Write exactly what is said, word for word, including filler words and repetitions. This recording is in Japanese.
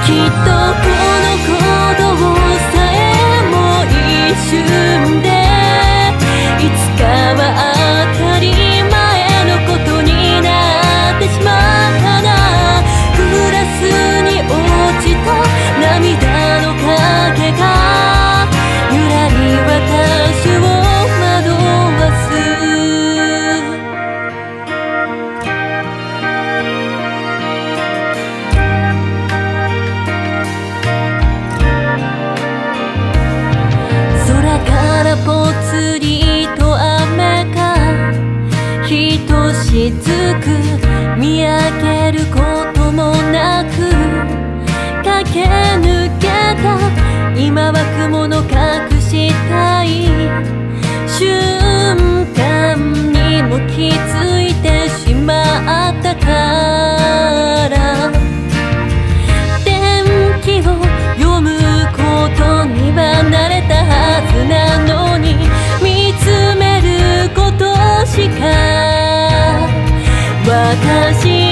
ぽつりと雨がひとしずく見上げることもなく駆け抜けた今は雲の隠したい瞬間にも気づいてしまったから天気を読むことには慣れたはずなのに見つめることしか私